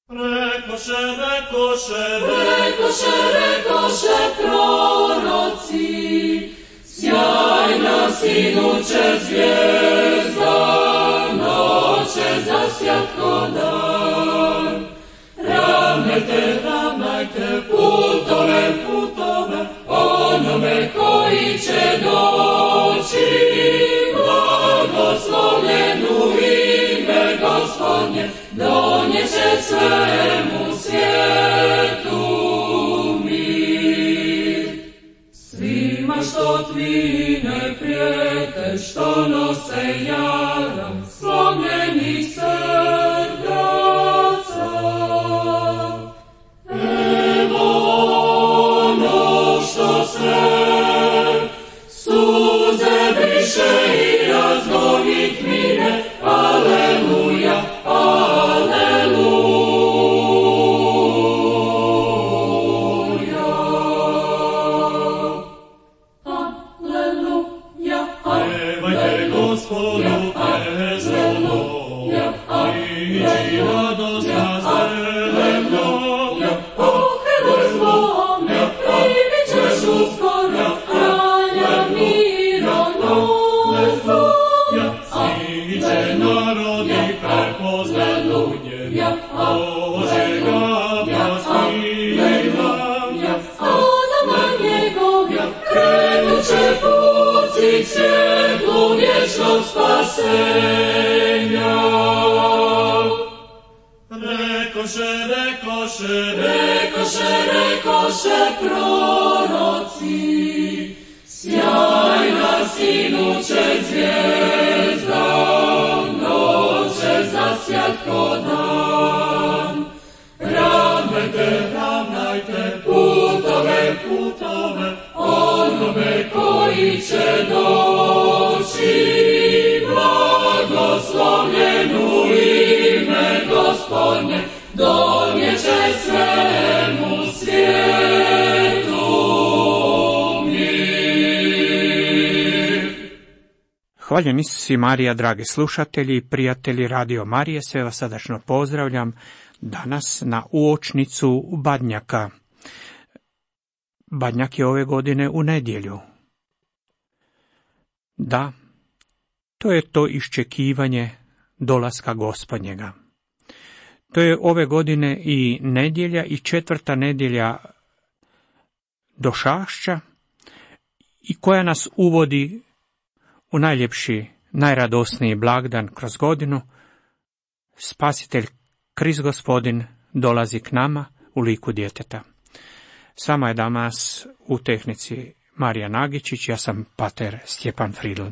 Rekoše proroci, sjajna sinuće zvijezda, noće zasjat ko dan. Ravnajte putove, onome koji će doći, blagoslovljenu ime Gospodnje, donjeće svemu svijetu mir. Svima što tvine prijete, što nose jaram slomljenih srdaca. Evo ono što sve suze briše i razgovit mine. Aleluja, aleluja. Aleluja, pevajte Gospodu pesmu, ići radosna zemljo. Aleluja, primit ćeš uskoro kralja mironosa. Svi će narodi prepoznat u njemu Božega vlastnika. Stazama njegovim krenut će putci svjetlu vječnog spasenja. Rekoše proroci, sjajna sinuće zvijezda, noće zasjat ko dan. Ravnajte putove, onome koji će doći, blagoslovljenu ime Gospodnje, donjeće svemu svijetu mir. Hvaljen Isus i Marija, dragi slušatelji i prijatelji Radio Marije, sve vas srdačno pozdravljam danas na uočnicu Badnjaka. Badnjak je ove godine u nedjelju. Da, to je to iščekivanje dolaska Gospodnjega. To je ove godine i nedjelja i 4. nedjelja Došašća i koja nas uvodi u najljepši, najradosniji blagdan kroz godinu. Spasitelj Krist Gospodin dolazi k nama u liku djeteta. S vama je danas u tehnici Marija Nagičić, ja sam pater Stjepan Fridl.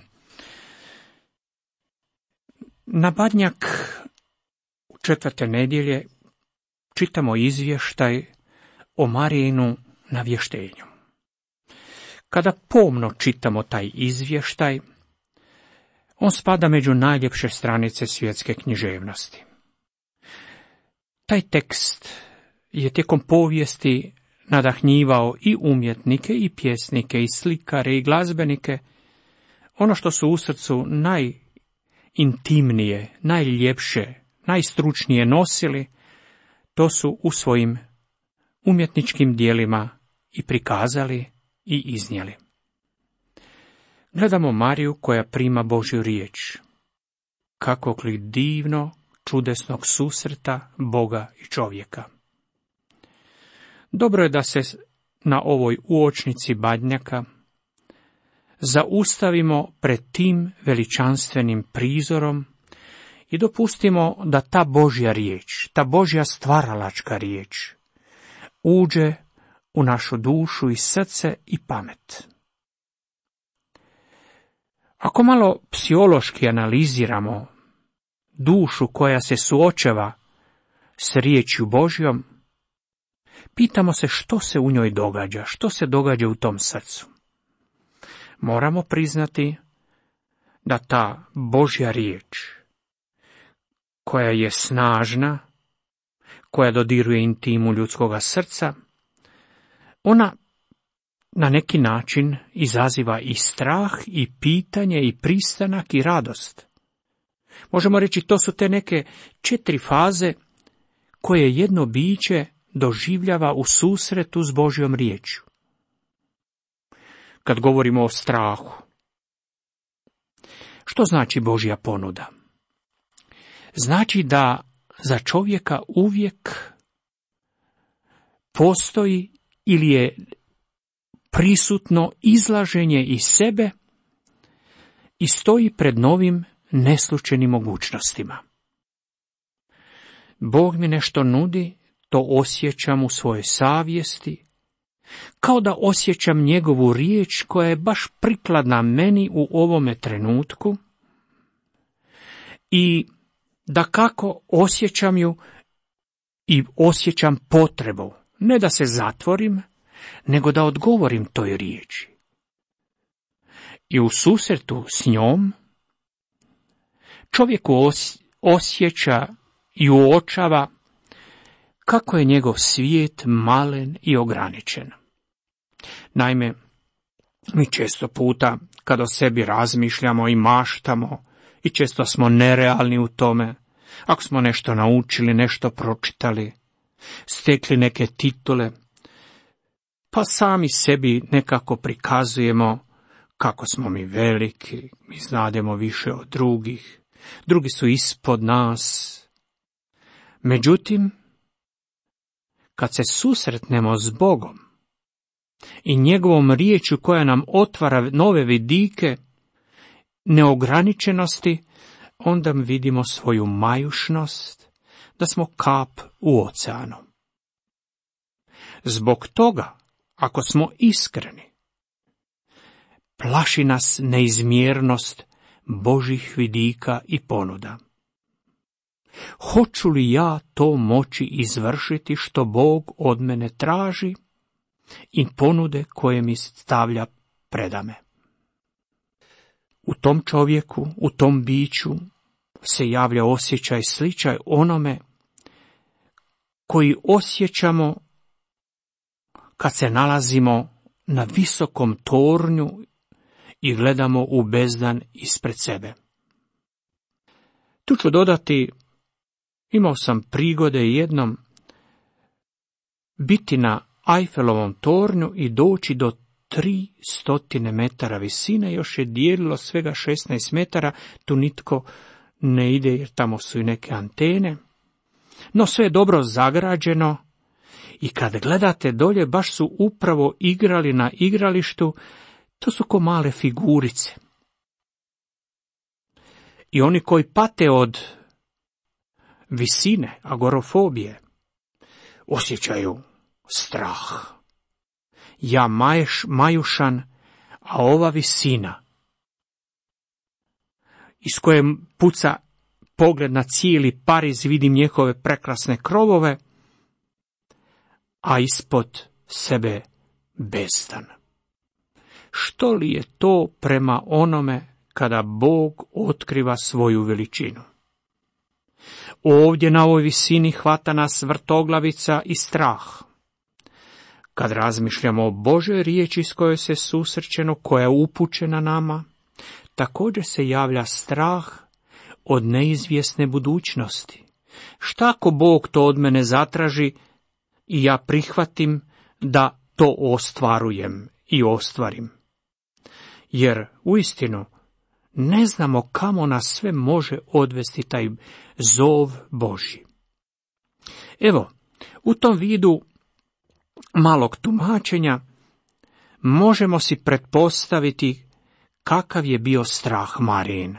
Na Badnjak 4. nedjelje čitamo izvještaj o Marijinu navještenju. Kada pomno čitamo taj izvještaj, on spada među najljepše stranice svjetske književnosti. Taj tekst je tijekom povijesti nadahnjivao i umjetnike, i pjesnike, i slikare, i glazbenike. Ono što su u srcu najintimnije, najljepše, najstručnije nosili, to su u svojim umjetničkim dijelima i prikazali i iznijeli. Gledamo Mariju koja prima Božju riječ. Kakvog li divno, čudesnog susreta Boga i čovjeka. Dobro je da se na ovoj uočnici Badnjaka zaustavimo pred tim veličanstvenim prizorom i dopustimo da ta Božja riječ, ta Božja stvaralačka riječ, uđe u našu dušu i srce i pamet. Ako malo psihološki analiziramo dušu koja se suočava s riječju Božjom, pitamo se što se u njoj događa, što se događa u tom srcu. Moramo priznati da ta Božja riječ, koja je snažna, koja dodiruje intimu ljudskoga srca, ona na neki način izaziva i strah, i pitanje, i pristanak, i radost. Možemo reći, to su te neke 4 faze koje jedno biće doživljava u susretu s Božjom riječju. Kad govorimo o strahu, što znači Božja ponuda? Znači da za čovjeka uvijek postoji ili je prisutno izlaženje iz sebe i stoji pred novim neslučenim mogućnostima. Bog mi nešto nudi, to osjećam u svojoj savjesti, kao da osjećam njegovu riječ koja je baš prikladna meni u ovome trenutku i da kako osjećam ju i osjećam potrebu, ne da se zatvorim, nego da odgovorim toj riječi. I u susretu s njom čovjek osjeća i uočava kako je njegov svijet malen i ograničen. Naime, mi često puta, kad o sebi razmišljamo i maštamo, i često smo nerealni u tome, ako smo nešto naučili, nešto pročitali, stekli neke titule, pa sami sebi nekako prikazujemo kako smo mi veliki, mi znademo više od drugih, drugi su ispod nas. Međutim, kad se susretnemo s Bogom i njegovom riječju koja nam otvara nove vidike neograničenosti, onda vidimo svoju majušnost, da smo kap u oceanu. Zbog toga, ako smo iskreni, plaši nas neizmjernost Božih vidika i ponuda. Hoću li ja to moći izvršiti što Bog od mene traži i ponude koje mi stavlja predame? U tom čovjeku, u tom biću se javlja osjećaj sličan onome koji osjećamo kad se nalazimo na visokom tornju i gledamo u bezdan ispred sebe. Tu ću dodati, imao sam prigode jednom biti na Eiffelovom tornju i doći do 300 metara visine, još je dijelilo svega 16 metara, tu nitko ne ide jer tamo su i neke antene, no sve je dobro zagrađeno i kad gledate dolje baš su upravo igrali na igralištu, to su ko male figurice. I oni koji pate od visine, agorofobije, osjećaju strah. Ja majušan, a ova visina, iz koje puca pogled na cijeli Pariz, vidim njihove prekrasne krovove, a ispod sebe bezdan. Što li je to prema onome kada Bog otkriva svoju veličinu? Ovdje na ovoj visini hvata nas vrtoglavica i strah. Kad razmišljamo o Božoj riječi s kojoj se susrećemo, koja je upućena nama, također se javlja strah od neizvjesne budućnosti. Šta ako Bog to od mene zatraži i ja prihvatim da to ostvarujem i ostvarim? Jer uistinu ne znamo kamo nas sve može odvesti taj zov Božji. Evo, u tom vidu malog tumačenja možemo si pretpostaviti kakav je bio strah Marijin.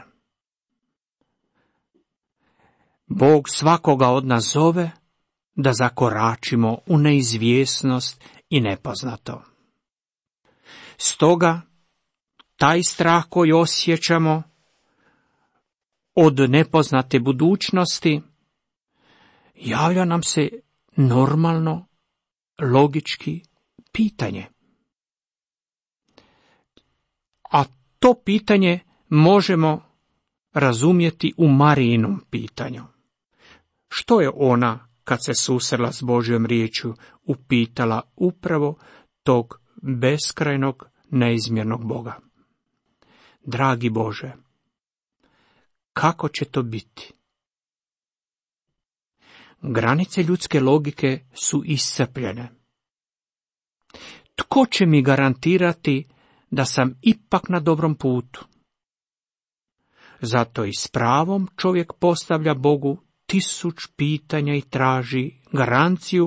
Bog svakoga od nas zove da zakoračimo u neizvjesnost i nepoznato. Stoga, taj strah koji osjećamo od nepoznate budućnosti, javlja nam se normalno, logički pitanje. A to pitanje možemo razumjeti u Marijinom pitanju. Što je ona, kad se susrela s Božjom riječju, upitala upravo tog beskrajnog, neizmjernog Boga? Dragi Bože, kako će to biti? Granice ljudske logike su iscrpljene. Tko će mi garantirati da sam ipak na dobrom putu? Zato i s pravom čovjek postavlja Bogu 1000 pitanja i traži garanciju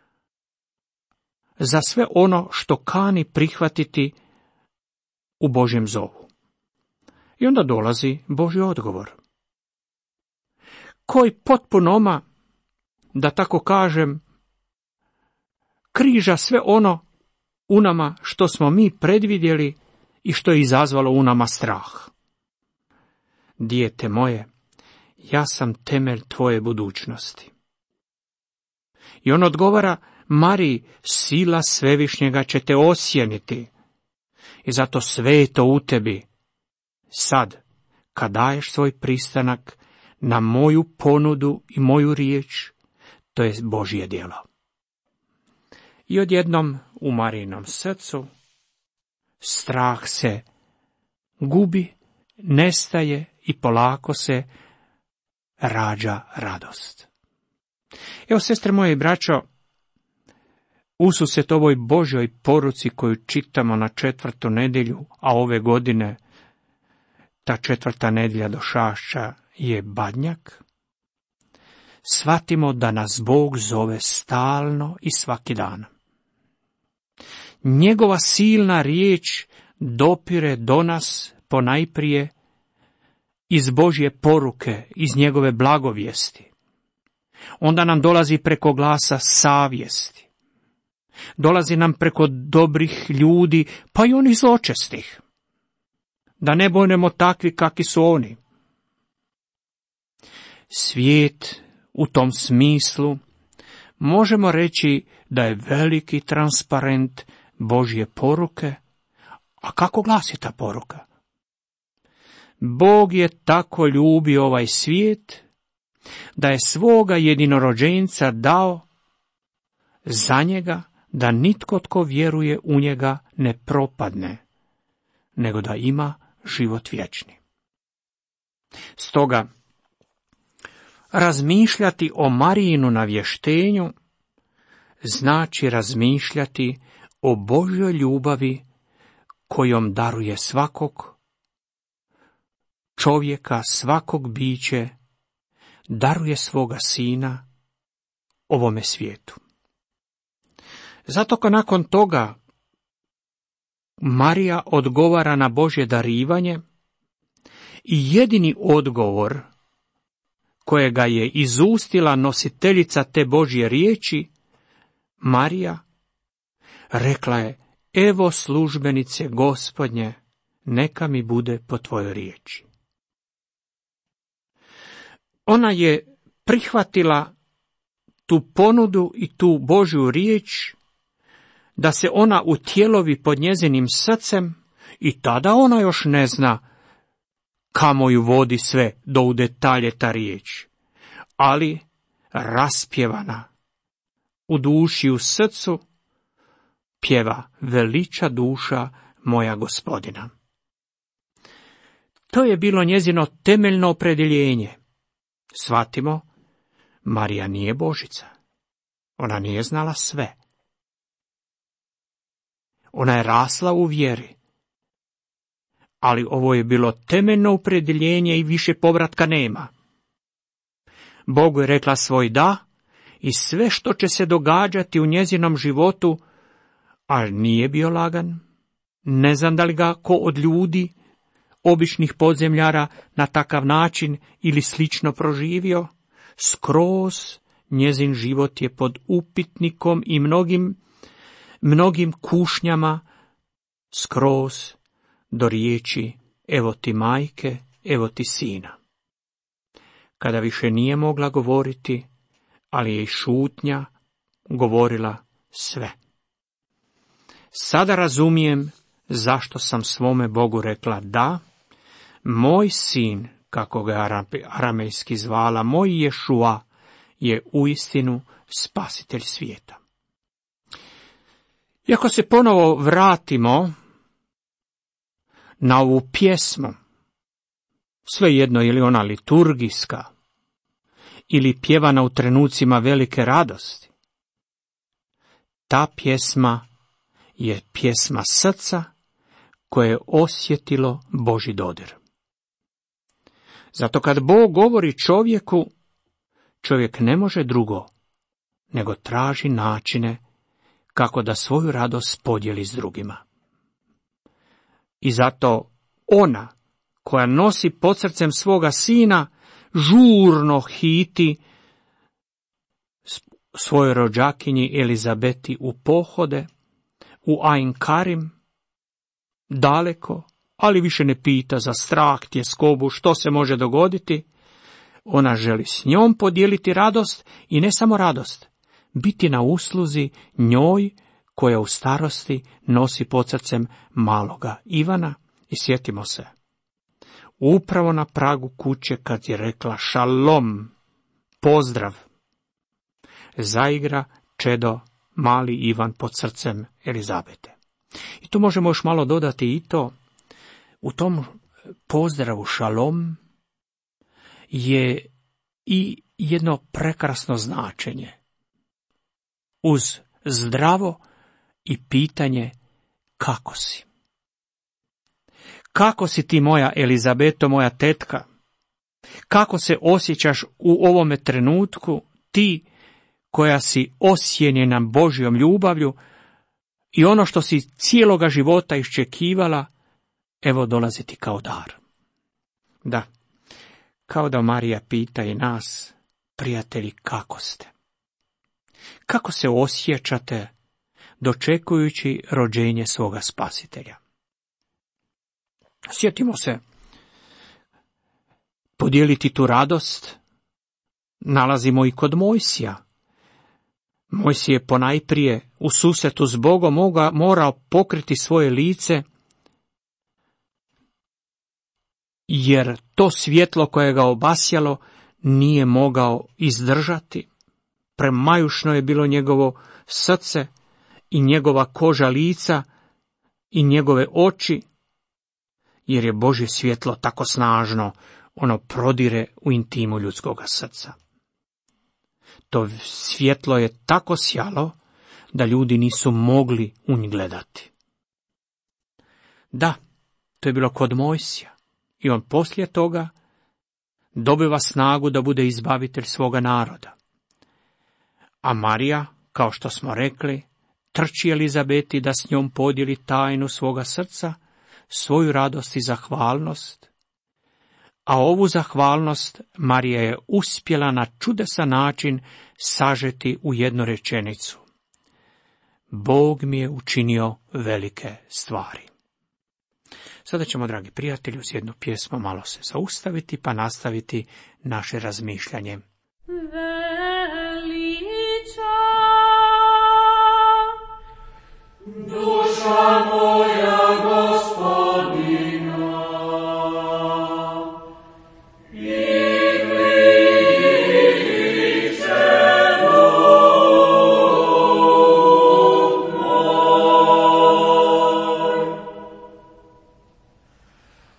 za sve ono što kani prihvatiti u Božjem zovu. I onda dolazi Božji odgovor, koji potpunoma, da tako kažem, križa sve ono u nama što smo mi predvidjeli i što je izazvalo u nama strah. Dijete moje, ja sam temelj tvoje budućnosti. I on odgovara Mariji, sila Svevišnjega će te osjeniti i zato sve je to u tebi. Sad, kad daješ svoj pristanak na moju ponudu i moju riječ, to je Božje djelo. I odjednom u Marijinom srcu strah se gubi, nestaje i polako se rađa radost. Evo, sestre moje i braćo, ususret ovoj Božjoj poruci koju čitamo na 4. nedjelju, a ove godine ta 4. nedjelja došašća je Badnjak, shvatimo da nas Bog zove stalno i svaki dan. Njegova silna riječ dopire do nas ponajprije iz Božje poruke, iz njegove blagovijesti. Onda nam dolazi preko glasa savjesti. Dolazi nam preko dobrih ljudi, pa i onih zločestih. Da ne budemo takvi kakvi su oni. Svijet u tom smislu možemo reći da je veliki transparent Božje poruke. A kako glasi ta poruka? Bog je tako ljubio ovaj svijet da je svoga jedinorođenca dao za njega, da nitko tko vjeruje u njega ne propadne, nego da ima život vječni. Stoga, razmišljati o Marijinu navještenju znači razmišljati o Božjoj ljubavi kojom daruje svakog čovjeka, svakog biće, daruje svoga sina ovome svijetu. Zato nakon toga Marija odgovara na Božje darivanje i jedini odgovor kojega je izustila nositeljica te Božje riječi, Marija, rekla je, evo službenice Gospodnje, neka mi bude po tvojoj riječi. Ona je prihvatila tu ponudu i tu Božju riječ, da se ona utjelovi pod njezinim srcem i tada ona još ne zna kamo ju vodi sve do u detalje ta riječ. Ali raspjevana u duši, u srcu, pjeva veliča duša moja Gospodina. To je bilo njezino temeljno opredjeljenje. Shvatimo, Marija nije Božica. Ona nije znala sve. Ona je rasla u vjeri. Ali ovo je bilo temeljno opredjeljenje i više povratka nema. Bogu je rekla svoj da i sve što će se događati u njezinom životu, a nije bio lagan. Ne znam da li ga ko od ljudi, običnih podzemljara, na takav način ili slično proživio. Skroz njezin život je pod upitnikom i mnogim kušnjama, skroz do riječi evo ti majke, evo ti sina. Kada više nije mogla govoriti, ali je i šutnja govorila sve. Sada razumijem zašto sam svome Bogu rekla da, moj sin, kako ga aramejski zvala, moj Ješua, je uistinu spasitelj svijeta. I ako se ponovo vratimo na ovu pjesmu, svejedno je li ona liturgijska ili pjevana u trenucima velike radosti. Ta pjesma je pjesma srca koje je osjetilo Božji dodir. Zato kad Bog govori čovjeku, čovjek ne može drugo, nego traži načine kako da svoju radost podijeli s drugima. I zato ona, koja nosi pod srcem svoga sina, žurno hiti svojoj rođakinji Elizabeti u pohode, u Ain Karim, daleko, ali više ne pita za strah, tjeskobu, što se može dogoditi. Ona želi s njom podijeliti radost i ne samo radost, biti na usluzi njoj koja u starosti nosi pod srcem maloga Ivana. I sjetimo se, upravo na pragu kuće kad je rekla šalom, pozdrav, zaigra čedo mali Ivan pod srcem Elizabete. I tu možemo još malo dodati i to, u tom pozdravu šalom je i jedno prekrasno značenje. Uz zdravo i pitanje kako si. Kako si ti, moja Elizabeto, moja tetka? Kako se osjećaš u ovome trenutku, ti koja si osjenjena Božjom ljubavlju i ono što si cijeloga života iščekivala, evo dolazi ti kao dar. Da, kao da Marija pita i nas, prijatelji, kako ste? Kako se osjećate dočekujući rođenje svoga spasitelja? Sjetimo se, podijeliti tu radost nalazimo i kod Mojsija. Mojsije je ponajprije u susretu s Bogom morao pokriti svoje lice, jer to svjetlo koje ga obasjalo nije mogao izdržati. Premajušno je bilo njegovo srce i njegova koža lica i njegove oči, jer je Božje svjetlo tako snažno, ono prodire u intimu ljudskoga srca. To svjetlo je tako sjalo da ljudi nisu mogli u njih gledati. Da, to je bilo kod Mojsija i on poslije toga dobiva snagu da bude izbavitelj svoga naroda. A Marija, kao što smo rekli, trči Elizabeti da s njom podijeli tajnu svoga srca, svoju radost i zahvalnost, a ovu zahvalnost Marija je uspjela na čudesan način sažeti u jednu rečenicu. Bog mi je učinio velike stvari. Sada ćemo, dragi prijatelji, uz jednu pjesmu malo se zaustaviti pa nastaviti naše razmišljanje. Duša moja Gospodina, i kliče Bog moj.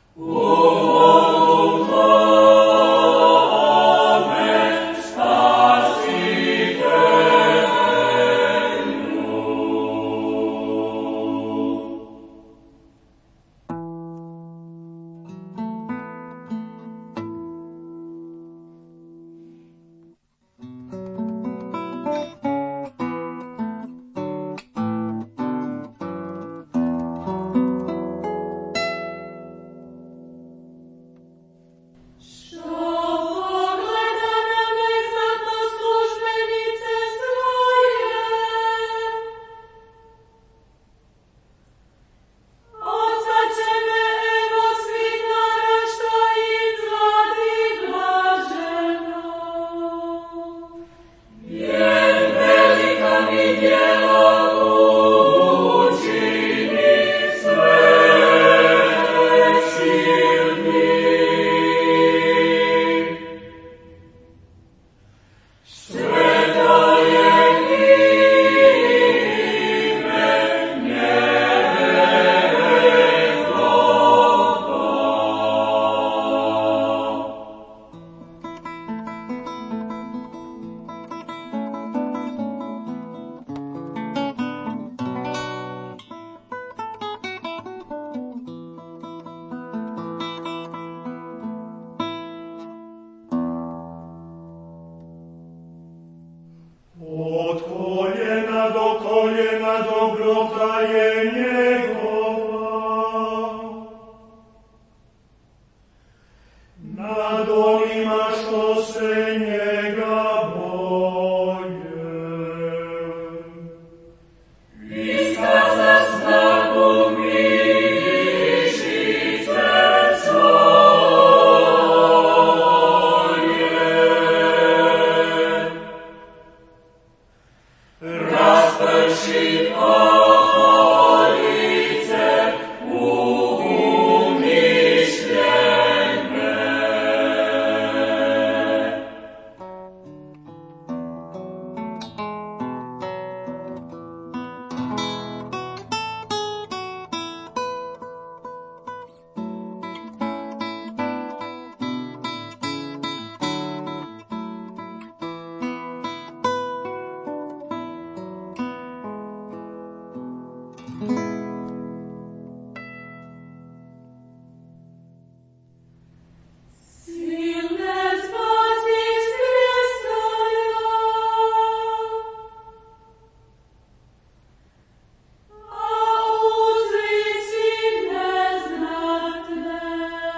U Bogu tome Od koljena do koljena dobrota je njegova, nad onima što se njega boje. Iskaza snagu mišice svoje, rasprši okolice umišljene. Silne zbaci s prestoja, a uzvici neznatne.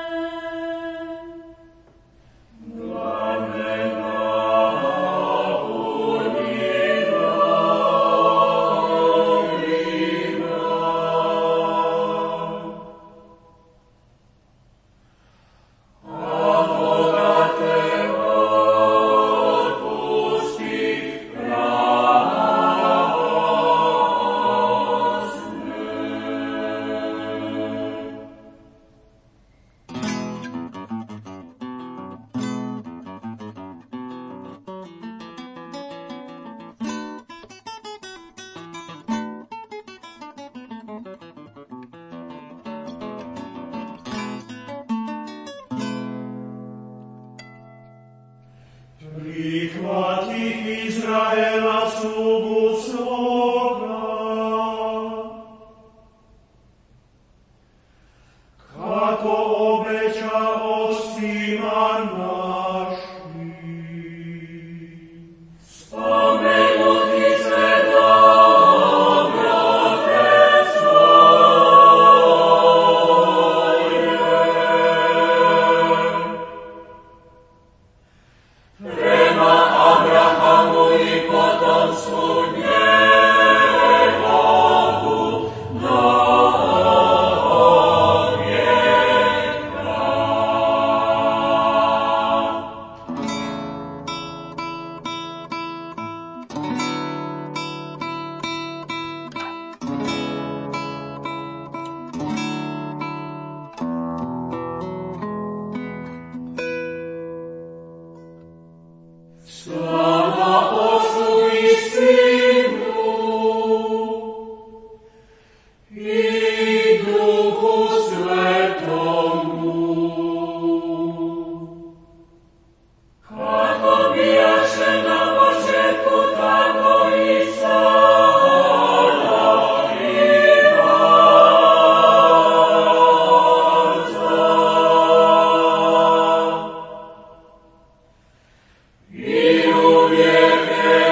Glavne prihvati Izraela slugu svoga, kako obeća ocima našim. Spomenuti se dobrote svoje, prema Abrahamu i potomstvu njegovu do vijeka. Slava Otcu i Sinu i Duhu Svetomu, kako bijaše na početku, tako i sada i vazda. I uvijek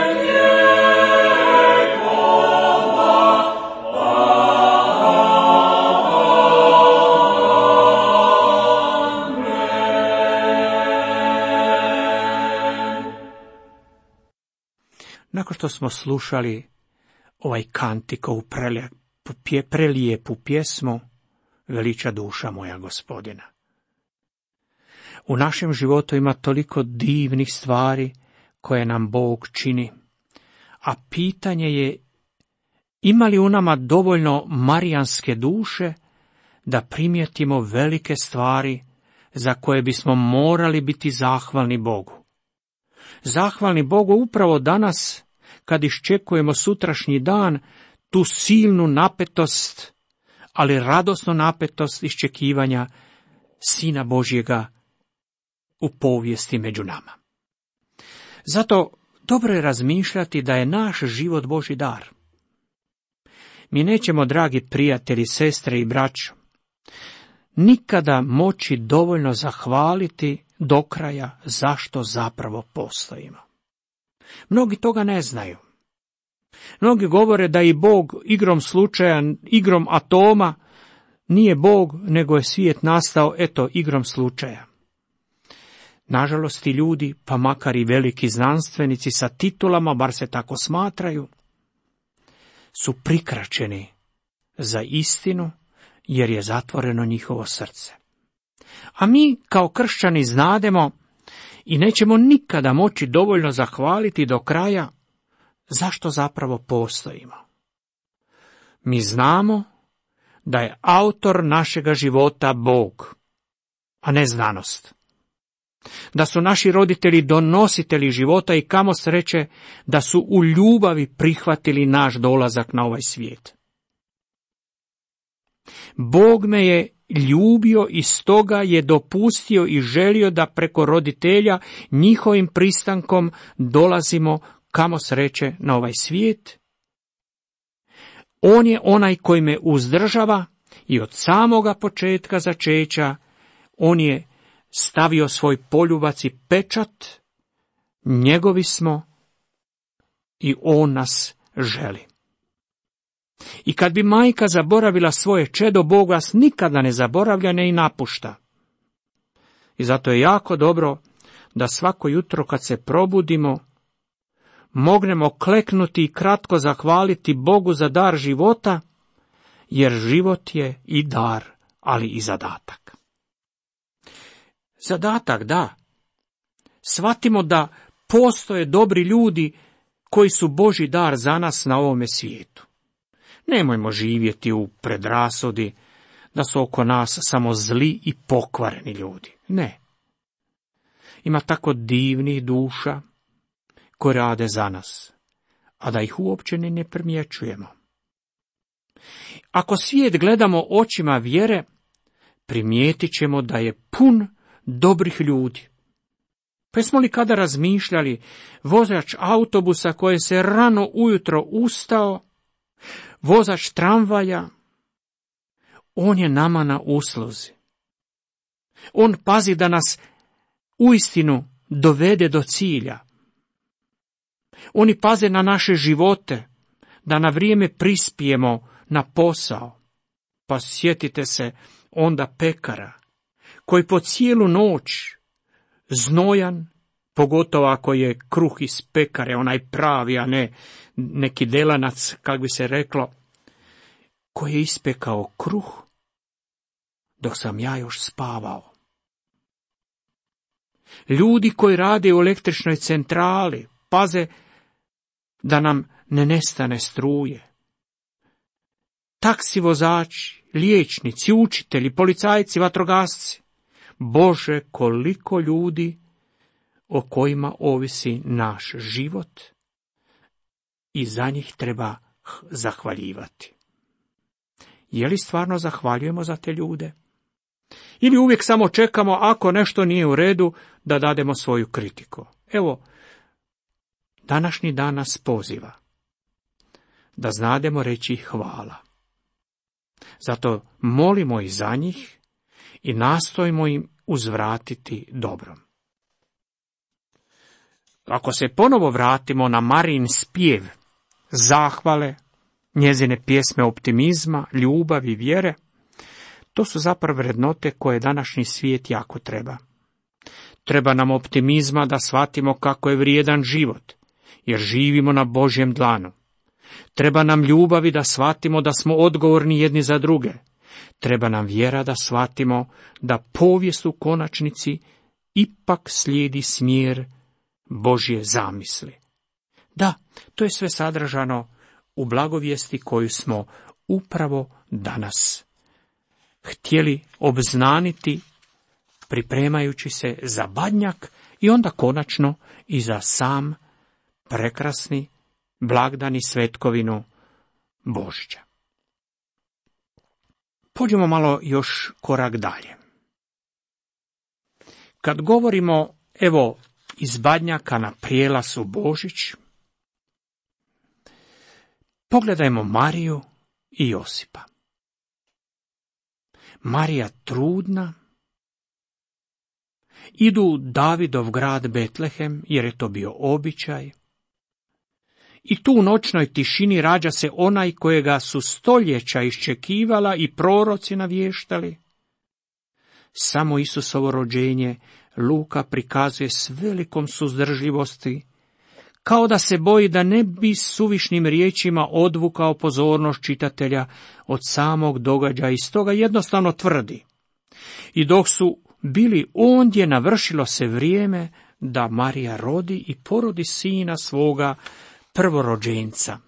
vjekova. Amen. Nakon što smo slušali ovaj kantik, ovu prelijepu pjesmu, veliča duša moja Gospodina. U našem životu ima toliko divnih stvari koje nam Bog čini, a pitanje je ima li u nama dovoljno marijanske duše da primijetimo velike stvari za koje bismo morali biti zahvalni Bogu. Zahvalni Bogu upravo danas, kad iščekujemo sutrašnji dan, tu silnu napetost, ali radosnu napetost iščekivanja Sina Božjega u povijesti među nama. Zato dobro je razmišljati da je naš život Božji dar. Mi nećemo, dragi prijatelji, sestre i braćo, nikada moći dovoljno zahvaliti do kraja zašto zapravo postojimo. Mnogi toga ne znaju. Mnogi govore da i Bog igrom slučaja, igrom atoma, nije Bog, nego je svijet nastao, igrom slučaja. Nažalost, ti ljudi, pa makar i veliki znanstvenici sa titulama, bar se tako smatraju, su prikraćeni za istinu, jer je zatvoreno njihovo srce. A mi, kao kršćani, znademo i nećemo nikada moći dovoljno zahvaliti do kraja zašto zapravo postojimo. Mi znamo da je autor našega života Bog, a ne znanost. Da su naši roditelji donositelji života i kamo sreće da su u ljubavi prihvatili naš dolazak na ovaj svijet. Bog me je ljubio i stoga je dopustio i želio da preko roditelja njihovim pristankom dolazimo kamo sreće na ovaj svijet. On je onaj koji me uzdržava i od samoga početka začeća on je stavio svoj poljubac i pečat, njegovi smo i on nas želi. I kad bi majka zaboravila svoje čedo, Bog vas nikada ne zaboravlja, ne i napušta. I zato je jako dobro da svako jutro kad se probudimo, mognemo kleknuti i kratko zahvaliti Bogu za dar života, jer život je i dar, ali i zadatak. Zadatak, da. Shvatimo da postoje dobri ljudi koji su Božji dar za nas na ovome svijetu. Nemojmo živjeti u predrasudi da su oko nas samo zli i pokvareni ljudi. Ne. Ima tako divnih duša koji rade za nas, a da ih uopće ne primjećujemo. Ako svijet gledamo očima vjere, primijetit ćemo da je pun dobrih ljudi. Pa smo li kada razmišljali, vozač autobusa koji se rano ujutro ustao, vozač tramvaja, on je nama na usluzi. On pazi da nas uistinu dovede do cilja. Oni paze na naše živote, da na vrijeme prispijemo na posao. Pa sjetite se onda pekara, koji po cijelu noć, znojan, pogotovo ako je kruh iz pekare, onaj pravi, a ne neki delanac, kako bi se reklo, koji je ispekao kruh, dok sam ja još spavao. Ljudi koji rade u električnoj centrali, paze da nam ne nestane struje. Taksi vozači, liječnici, učitelji, policajci, vatrogasci. Bože, koliko ljudi o kojima ovisi naš život i za njih treba zahvaljivati. Je li stvarno zahvaljujemo za te ljude? Ili uvijek samo čekamo, ako nešto nije u redu, da dademo svoju kritiku? Evo, današnji dan nas poziva da znademo reći hvala. Zato molimo i za njih i nastojimo im uzvratiti dobrom. Ako se ponovo vratimo na Marijin spjev zahvale, njezine pjesme optimizma, ljubavi, vjere, to su zapravo vrednote koje današnji svijet jako treba. Treba nam optimizma da shvatimo kako je vrijedan život, jer živimo na Božjem dlanu. Treba nam ljubavi da shvatimo da smo odgovorni jedni za druge. Treba nam vjera da shvatimo da povijest u konačnici ipak slijedi smjer Božje zamisli. Da, to je sve sadržano u blagovijesti koju smo upravo danas htjeli obznaniti, pripremajući se za Badnjak i onda konačno i za sam prekrasni blagdan i svetkovinu Božića. Pođemo malo još korak dalje. Kad govorimo, evo, iz Badnjaka na prijelazu Božić, pogledajmo Mariju i Josipa. Marija trudna, idu u Davidov grad Betlehem, jer je to bio običaj, I tu u noćnoj tišini rađa se onaj kojega su stoljeća iščekivala i proroci navještali. Samo Isusovo rođenje Luka prikazuje s velikom suzdržljivosti, kao da se boji da ne bi suvišnim riječima odvukao pozornost čitatelja od samog događaja i stoga jednostavno tvrdi: i dok su bili ondje, navršilo se vrijeme da Marija rodi i porodi sina svoga prvorođenca.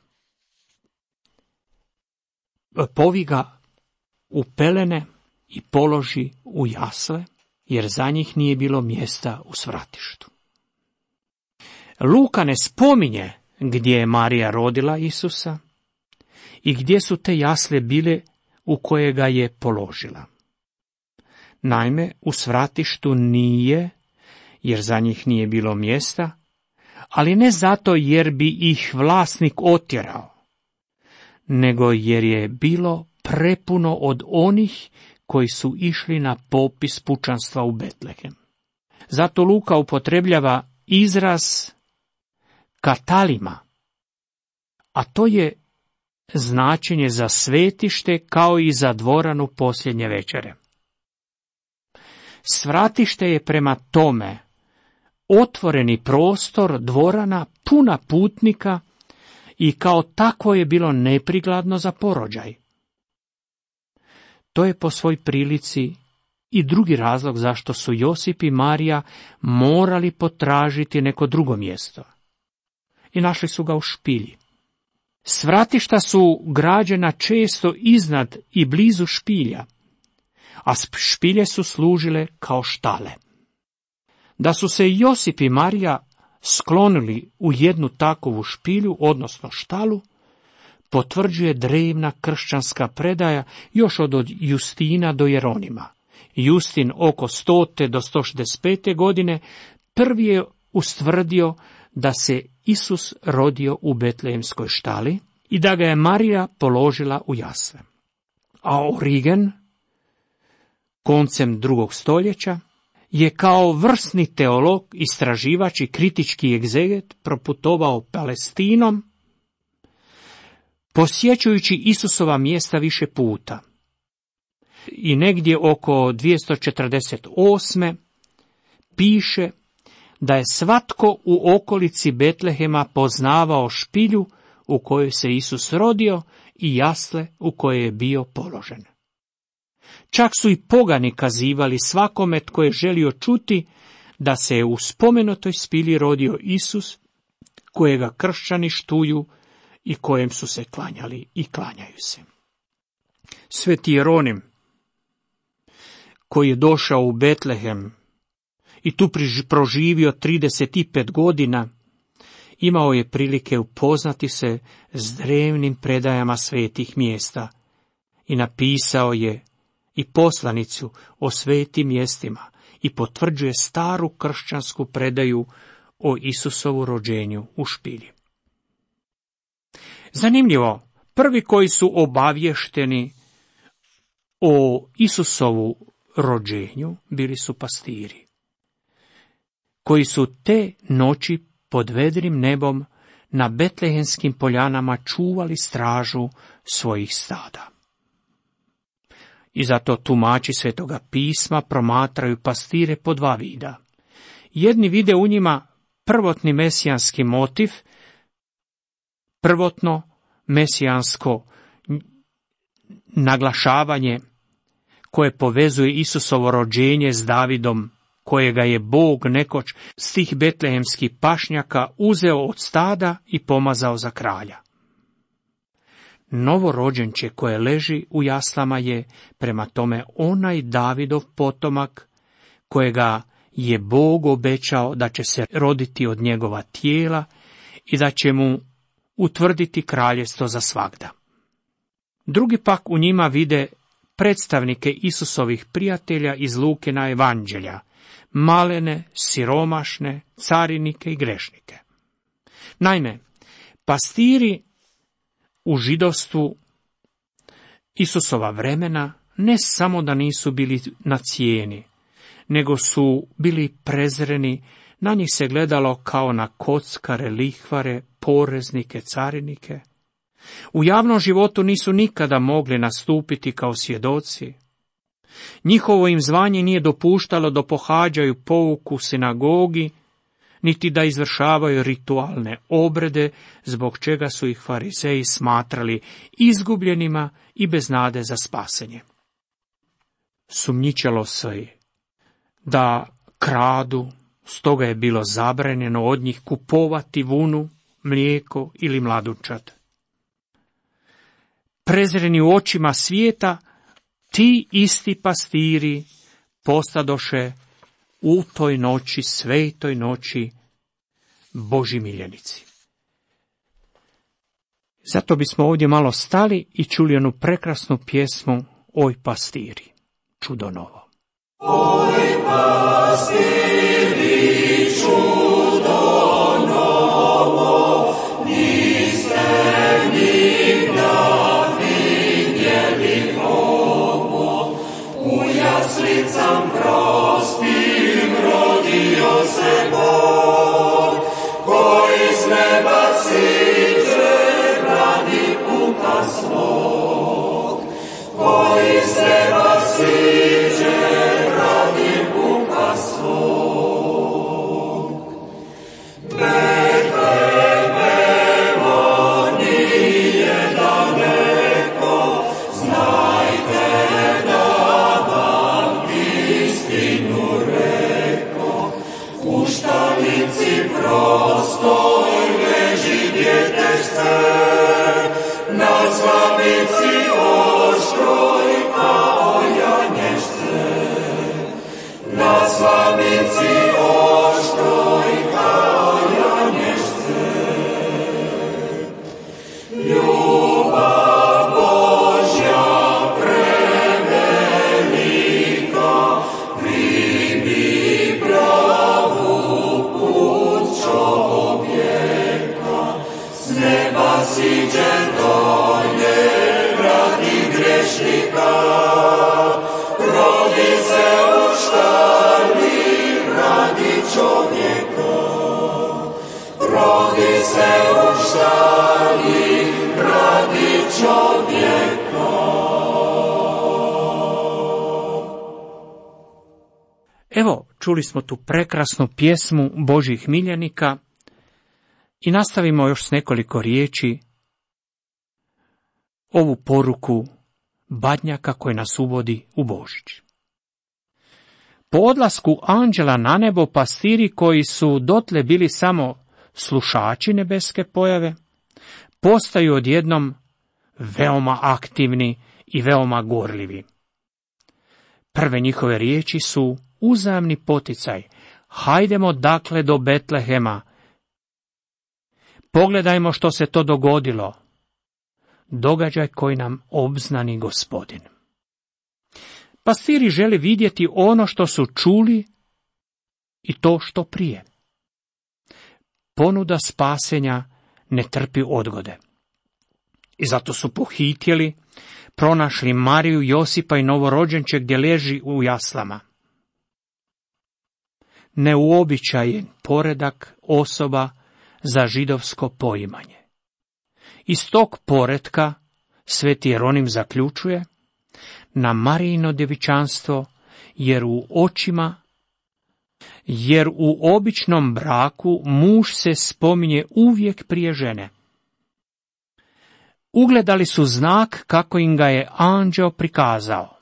Povi ga u pelene i položi u jasle, jer za njih nije bilo mjesta u svratištu. Luka ne spominje gdje je Marija rodila Isusa i gdje su te jasle bile u koje ga je položila. Naime, u svratištu nije, jer za njih nije bilo mjesta, ali ne zato jer bi ih vlasnik otjerao, nego jer je bilo prepuno od onih koji su išli na popis pučanstva u Betlehem. Zato Luka upotrebljava izraz katalima, a to je značenje za svetište kao i za dvoranu posljednje večere. Svratište je prema tome otvoreni prostor, dvorana puna putnika i kao takvo je bilo neprikladno za porođaj. To je po svoj prilici i drugi razlog zašto su Josip i Marija morali potražiti neko drugo mjesto. I našli su ga u špilji. Svratišta su građena često iznad i blizu špilja, a špilje su služile kao štale. Da su se Josip i Marija sklonili u jednu takovu špilju, odnosno štalu, potvrđuje drevna kršćanska predaja još od Justina do Jeronima. Justin oko 100. do 165. godine prvi je ustvrdio da se Isus rodio u betlehemskoj štali i da ga je Marija položila u jasle. A Origen, koncem 2. stoljeća, je kao vrsni teolog, istraživač i kritički egzeget proputovao Palestinom, posjećujući Isusova mjesta više puta. I negdje oko 248. piše da je svatko u okolici Betlehema poznavao špilju u kojoj se Isus rodio i jasle u koje je bio položen. Čak su i pogani kazivali svakome tko je želio čuti da se je u spomenutoj spilji rodio Isus, kojega kršćani štuju i kojem su se klanjali i klanjaju se. Sveti Jeronim, koji je došao u Betlehem i tu proživio 35 godina, imao je prilike upoznati se s drevnim predajama svetih mjesta i napisao je i poslanicu o svetim mjestima i potvrđuje staru kršćansku predaju o Isusovu rođenju u špilji. Zanimljivo, prvi koji su obavješteni o Isusovu rođenju bili su pastiri, koji su te noći pod vedrim nebom na betlehemskim poljanama čuvali stražu svojih stada. I zato tumači Svetoga pisma promatraju pastire po dva vida. Jedni vide u njima prvotni mesijanski motiv, prvotno mesijansko naglašavanje koje povezuje Isusovo rođenje s Davidom, kojega je Bog nekoć s tih betlehemskih pašnjaka uzeo od stada i pomazao za kralja. Novorođenče koje leži u jaslama je prema tome onaj Davidov potomak kojega je Bog obećao da će se roditi od njegova tijela i da će mu utvrditi kraljevstvo za svagda. Drugi pak u njima vide predstavnike Isusovih prijatelja iz Lukina evanđelja, malene, siromašne, carinike i grešnike. Naime, pastiri u židovstvu Isusova vremena ne samo da nisu bili na cijeni, nego su bili prezreni Na njih se gledalo kao na kockare, lihvare, poreznike, carinike. U javnom životu nisu nikada mogli nastupiti kao svjedoci. Njihovo im zvanje nije dopuštalo da pohađaju pouku u sinagogi, niti da izvršavaju ritualne obrede, zbog čega su ih farizeji smatrali izgubljenima i bez nade za spasenje. Sumnjičalo se da kradu, stoga je bilo zabranjeno od njih kupovati vunu, mlijeko ili mladunčad. Prezreni u očima svijeta, ti isti pastiri postadoše u toj noći, svetoj noći, Božji miljenici. Zato bismo ovdje malo stali i čuli onu prekrasnu pjesmu Oj pastiri, čudo novo. Oj pastiri, čudo novo, niste nikda vidjeli ovo. U jaslicam prostim rodio se Bog, koji s neba siđe radi puta svog, koji s neba siđe radi puta svog. Betlehemo nije daleko, znajte da vam istinu reko. U štalici prostoj leži djetešce, na slavici oštroj kao janješce, na slavici oštroj kao janješce. Ljubav Božja prevelika, primi pravu put čovjeka, s neba siđe dolje radi grešnika, rodi se u štali radi čovjeka, rodi se u štali radi čovjeka. Evo, čuli smo tu prekrasnu pjesmu Božjih miljenika i nastavimo još s nekoliko riječi ovu poruku Badnjaka koji nas uvodi u Božić. Po odlasku anđela na nebo, pastiri koji su dotle bili samo slušači nebeske pojave, postaju odjednom veoma aktivni i veoma gorljivi. Prve njihove riječi su uzajamni poticaj. Hajdemo dakle do Betlehema. Pogledajmo što se to dogodilo. Događaj koji nam obznani Gospodin. Pastiri žele vidjeti ono što su čuli i to što prije. Ponuda spasenja ne trpi odgode. I zato su pohitjeli, pronašli Mariju, Josipa i novorođenče gdje leži u jaslama. Neuobičajen poredak osoba za židovsko poimanje. Iz tog poretka sveti Jeronim zaključuje na Marijino djevičanstvo, jer u običnom braku muž se spominje uvijek prije žene. Ugledali su znak kako im ga je anđeo prikazao.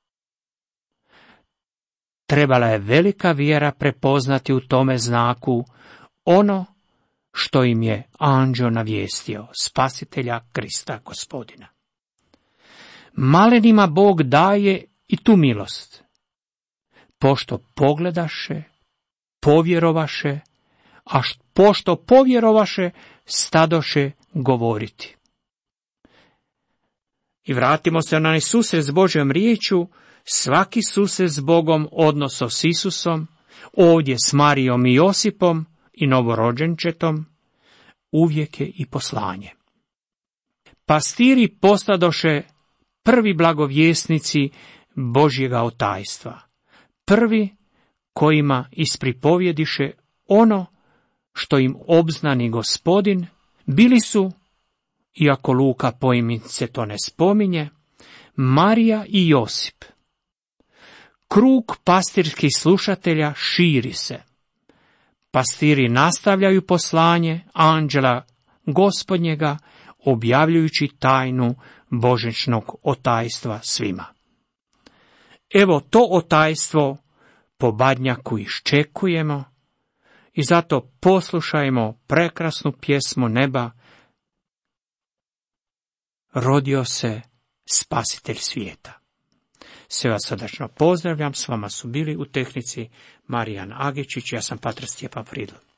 Trebala je velika vjera prepoznati u tome znaku ono što im je anđeo navijestio, spasitelja Krista Gospodina. Malenima Bog daje i tu milost. Pošto pogledaše, povjerovaše, a pošto povjerovaše, stadoše govoriti. I vratimo se na susret s Božjom riječju, svaki susret s Bogom, odnosno s Isusom, ovdje s Marijom i Josipom i novorođenčetom, uvijek je i poslanje. Pastiri postadoše prvi blagovjesnici Božjega otajstva, prvi kojima ispripovjediše ono što im obznani Gospodin, bili su, iako Luka poimence to ne spominje, Marija i Josip. Krug pastirskih slušatelja širi se. Pastiri nastavljaju poslanje anđela Gospodnjega, objavljujući tajnu božićnog otajstva svima. Evo to otajstvo po Badnjaku iščekujemo i zato poslušajmo prekrasnu pjesmu neba. Rodio se spasitelj svijeta. Sve vas srdačno pozdravljam, s vama su bili u tehnici Marijan Agičić, ja sam Pater Stjepan Fridl.